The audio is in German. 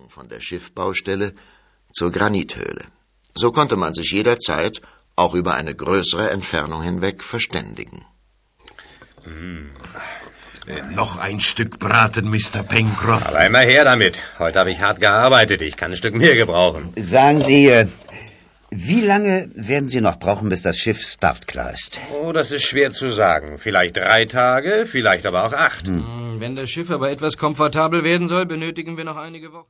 von der Schiffbaustelle zur Granithöhle. So konnte man sich jederzeit auch über eine größere Entfernung hinweg verständigen. Noch ein Stück Braten, Mr. Pencroff. Aber immer her damit. Heute habe ich hart gearbeitet. Ich kann ein Stück mehr gebrauchen. Sagen Sie, wie lange werden Sie noch brauchen, bis das Schiff startklar ist? Oh, das ist schwer zu sagen. Vielleicht 3 Tage, vielleicht aber auch 8. Wenn das Schiff aber etwas komfortabel werden soll, benötigen wir noch einige Wochen.